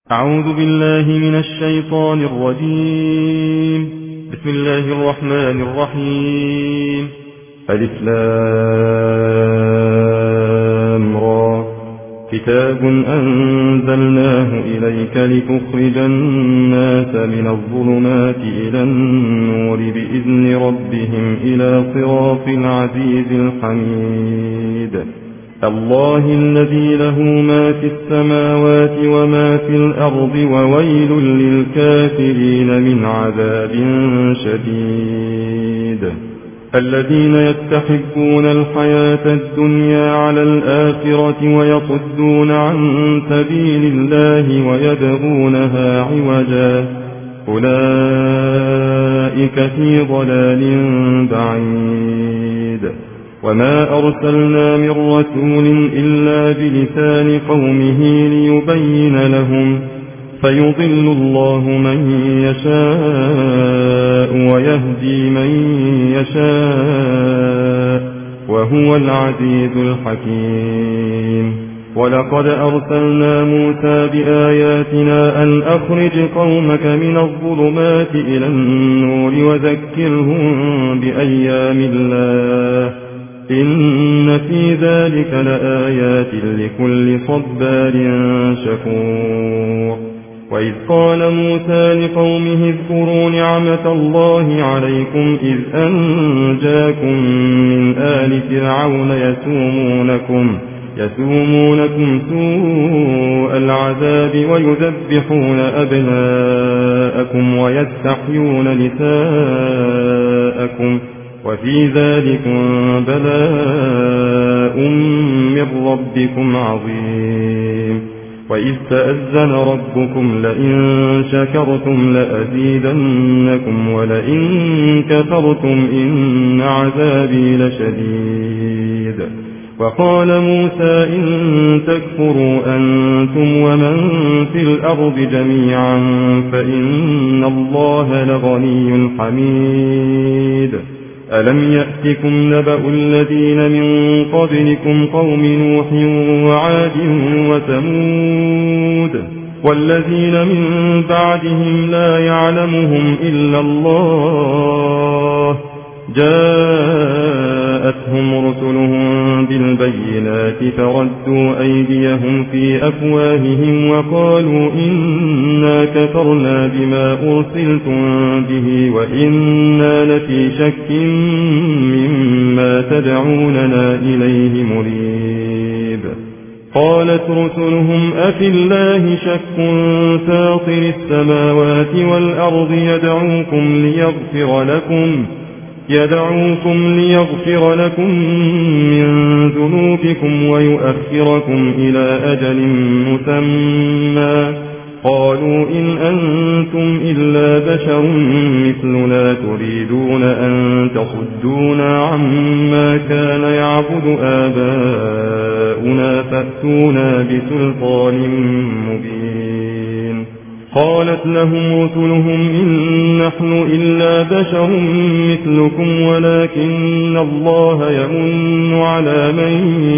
أعوذ بالله من الشيطان الرجيم. بسم الله الرحمن الرحيم. ألف لام را. كتاب أنزلناه إليك لتخرج الناس من الظلمات إلى النور بإذن ربهم إلى صراط العزيز الحميد. الله الذي له ما في السماوات وما في الأرض وويل للكافرين من عذاب شديد. الذين يستحبون الحياة الدنيا على الآخرة ويصدون عن سبيل الله ويبغونها عوجا أولئك في ضلال بعيد. وما أرسلنا من رسول إلا بلسان قومه ليبين لهم فيضل الله من يشاء ويهدي من يشاء وهو العزيز الحكيم. ولقد أرسلنا موسى بآياتنا أن أخرج قومك من الظلمات إلى النور وذكرهم بأيام الله إن في ذلك لآيات لكل صبار شكور. وإذ قال موسى لقومه اذكروا نعمة الله عليكم إذ أنجاكم من آل فرعون يسومونكم سوء العذاب ويذبحون أبناءكم ويستحيون نساءكم وفي ذلكم بلاء من ربكم عظيم. وإذ تأذن ربكم لئن شكرتم لأزيدنكم ولئن كفرتم إن عذابي لشديد. وقال موسى إن تكفروا أنتم ومن في الأرض جميعا فإن الله لغني حميد. ألم يأتكم نبأ الذين من قبلكم قوم نوح وعاد وثمود والذين من بعدهم لا يعلمهم إلا الله جاءتهم رسلهم بالبينات فردوا أيديهم في أفواههم وقالوا إنا كفرنا بما أرسلتم به وإنا لفي شك مما تدعوننا إليه مريب. قالت رسلهم أفي الله شك فاطر السماوات والأرض يدعوكم ليغفر لكم من ذنوبكم ويؤخركم إلى أجل مسمى قالوا إن أنتم إلا بشر مثلنا تريدون أن تصدونا عما كان يعبد آباؤنا فأتونا بسلطان مبين. قالت لهم رسلهم إن نحن إلا بشر مثلكم ولكن الله يمن على من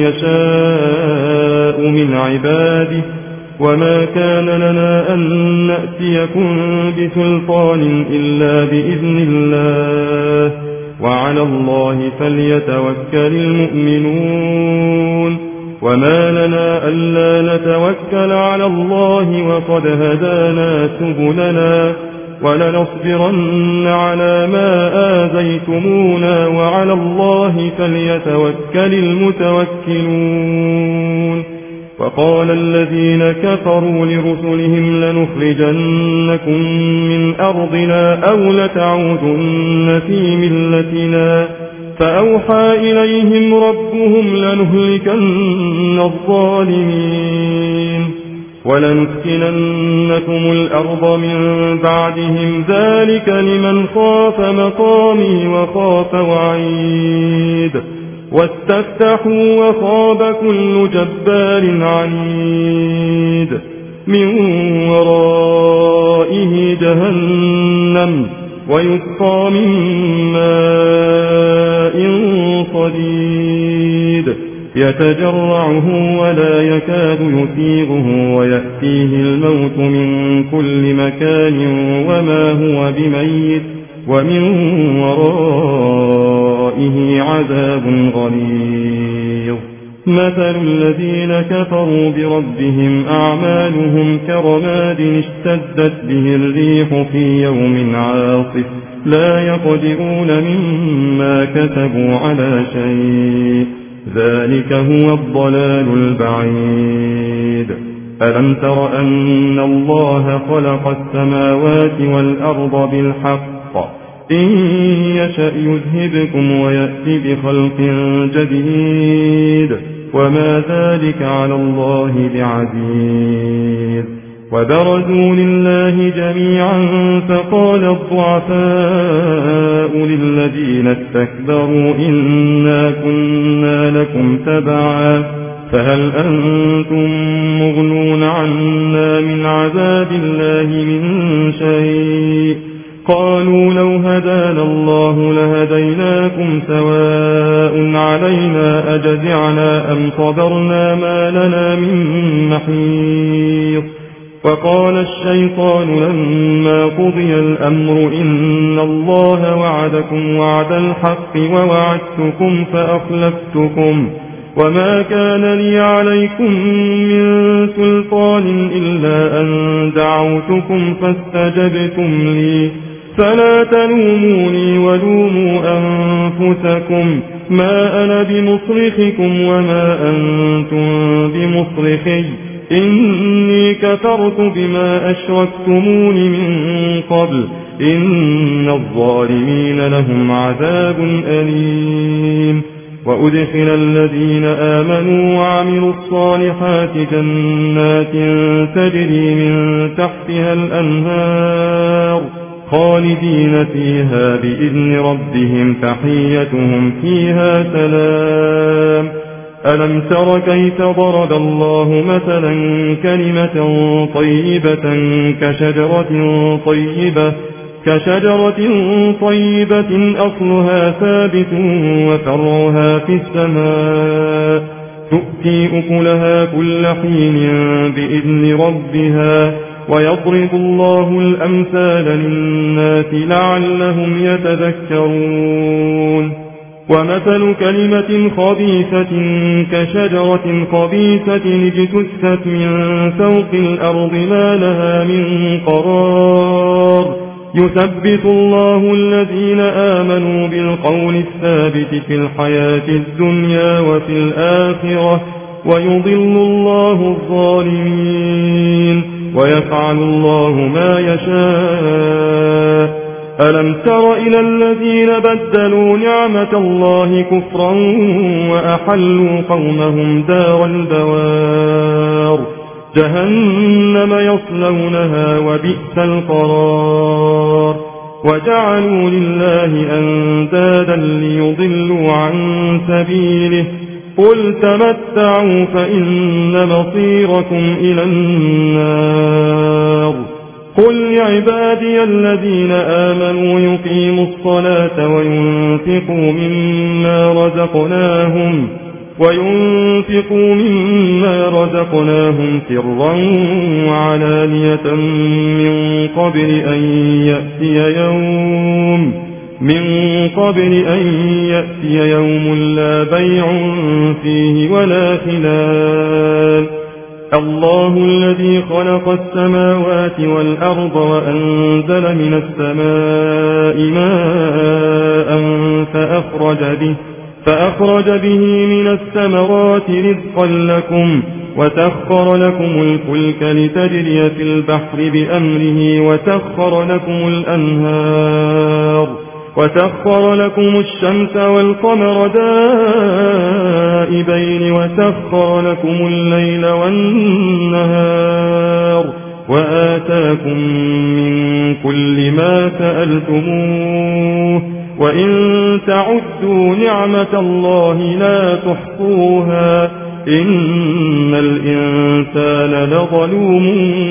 يشاء من عباده وما كان لنا أن نأتيكم بسلطان إلا بإذن الله وعلى الله فليتوكل المؤمنون. وما لنا ألا نتوكل على الله وقد هدانا سبلنا ولنصبرن على ما آذيتمونا وعلى الله فليتوكل المتوكلون. وقال الذين كفروا لرسلهم لنخرجنكم من أرضنا أو لتعودن في ملتنا فأوحى إليهم ربهم لنهلكن الظالمين ولنسكننكم الأرض من بعدهم ذلك لمن خاف مقامي وخاف وعيد واستفتحوا وخاب كل جبار عنيد من ورائه جهنم ويسقى من ماء صديد يتجرعه ولا يكاد يسيغه ويأتيه الموت من كل مكان وما هو بميت ومن ورائه عذاب غليظ. مثل الذين كفروا بربهم أعمالهم كرماد اشتدت به الريح في يوم عاصف لا يقدرون مما كسبوا على شيء ذلك هو الضلال البعيد. ألم تر أن الله خلق السماوات والأرض بالحق إن يشأ يذهبكم ويأتي بخلق جديد وما ذلك على الله بعزيز. وبرزوا لله جميعا فقال الضعفاء للذين استكبروا إنا كنا لكم تبعا فهل أنتم مغنون عنا من عذاب الله من شيء قالوا لو هدانا الله لهديناكم سواء علينا أجزعنا أم صبرنا ما لنا من محيص. وقال الشيطان لما قضي الأمر إن الله وعدكم وعد الحق ووعدتكم فأخلفتكم وما كان لي عليكم من سلطان إلا أن دعوتكم فاستجبتم لي فلا تلوموني ولوموا أنفسكم ما أنا بمصرخكم وما أنتم بمصرخي إني كفرت بما أشركتمون من قبل إن الظالمين لهم عذاب أليم. وأدخل الذين آمنوا وعملوا الصالحات جنات تجري من تحتها الأنهار خالدين فيها بإذن ربهم تحيتهم فيها سلام. ألم تر كيف ضرب الله مثلا كلمة طيبة كشجرة طيبة أصلها ثابت وفرعها في السماء تؤتي أكلها كل حين بإذن ربها ويضرب الله الأمثال للناس لعلهم يتذكرون. ومثل كلمة خبيثة كشجرة خبيثة اجتثت من فوق الأرض ما لها من قرار يثبت الله الذين آمنوا بالقول الثابت في الحياة الدنيا وفي الآخرة ويضل الله الظالمين ويفعل الله ما يشاء. ألم تر إلى الذين بدلوا نعمة الله كفرا وأحلوا قومهم دار البوار جهنم يصلونها وبئس القرار وجعلوا لله أندادا ليضلوا عن سبيله قل تمتعوا فإن مصيركم إلى النار. قل لعبادي الذين آمنوا يقيموا الصلاة وينفقوا مما رزقناهم سرا وعلانية من قبل أن يأتي يوم لا بيع فيه ولا خلال. الله الذي خلق السماوات والأرض وأنزل من السماء ماء فأخرج به من الثمرات رزقا لكم وسخر لكم الفلك لتجري في البحر بأمره وسخر لكم الشمس والقمر دائبين وسخر لكم الليل والنهار وآتاكم من كل ما سألتموه وإن تعدوا نعمة الله لا تحصوها إن الإنسان لظلوم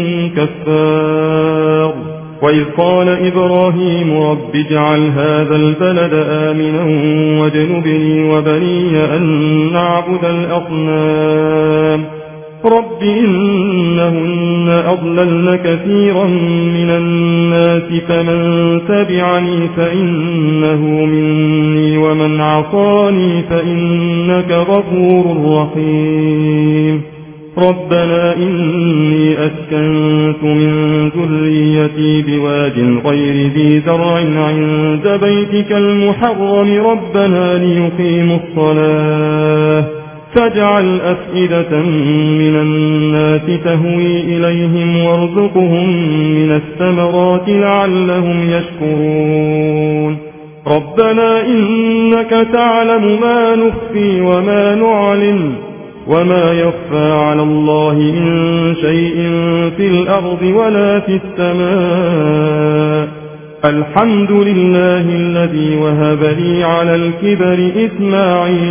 كفار. وإذ قال إبراهيم رب اجعل هذا البلد آمنا واجنبني وبني أن نعبد الأصنام رب إنهن أضللن كثيرا من الناس فمن تبعني فإنه مني ومن عصاني فإنك غفور رحيم ربنا إني أسكنت من ذريتي بواد غير ذي زرع عند بيتك المحرم ربنا ليقيموا الصلاة فاجعل أفئدة من الناس تهوي إليهم وارزقهم من الثمرات لعلهم يشكرون ربنا إنك تعلم ما نخفي وما نعلن وما يخفى على الله من شيء في الأرض ولا في السماء الحمد لله الذي وهب لي على الكبر إسماعيل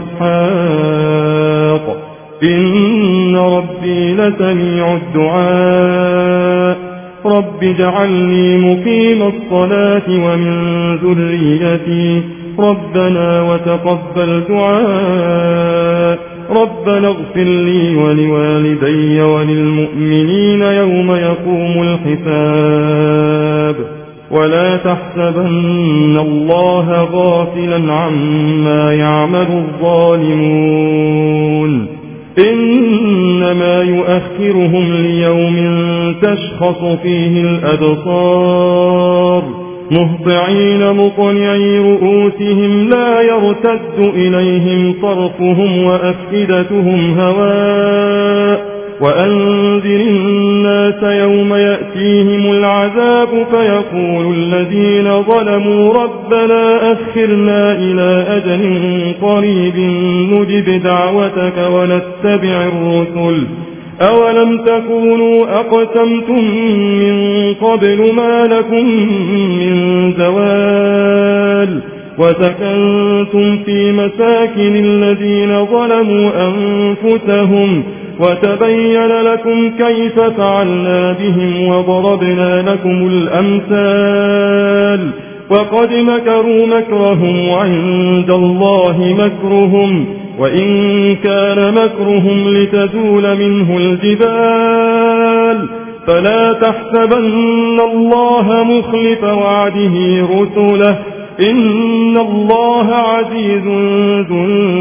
وإسحاق إن ربي لسميع الدعاء رب اجعلني مقيم الصلاة ومن ذريتي ربنا وتقبل دعاء ربنا اغفر لي ولوالدي وللمؤمنين يوم يقوم الحساب ولا تحسبن الله غافلا عما يعمل الظالمون إنما يؤخرهم ليوم تشخص فيه الأبصار مهطعين مقنعي رؤوسهم لا يرتد إليهم طرفهم وأفئدتهم هواء وأنذر الناس يوم يأتيهم العذاب فيقول الذين ظلموا ربنا أخرنا إلى أجل قريب نجب دعوتك ونتبع الرسل أولم تكونوا أقسمتم من قبل ما لكم من زوال وسكنتم في مساكن الذين ظلموا أنفسهم وتبين لكم كيف فعلنا بهم وضربنا لكم الأمثال وقد مكروا مكرهم وعند الله مكرهم وإن كان مكرهم لتزول منه الجبال فلا تحسبن الله مخلف وعده رسله إن الله عزيز ذو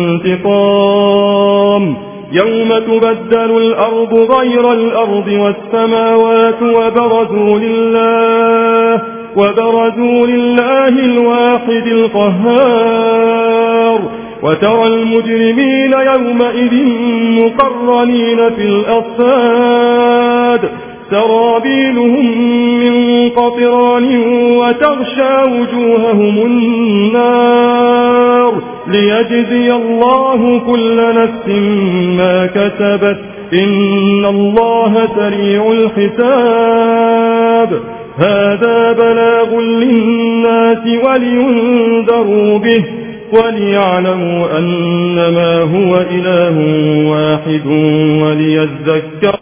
انتقام يوم تبدل الأرض غير الأرض والسماوات وبرزوا لله الواحد القهار وترى المجرمين يومئذ مقرنين في الأصفاد سرابيلهم من قطران وتغشى وجوههم النار ليجزي الله كل نفس ما كسبت إن الله سريع الحساب هذا بلاغ للناس ولينذروا به وليعلموا أنما هو إله واحد وليذكر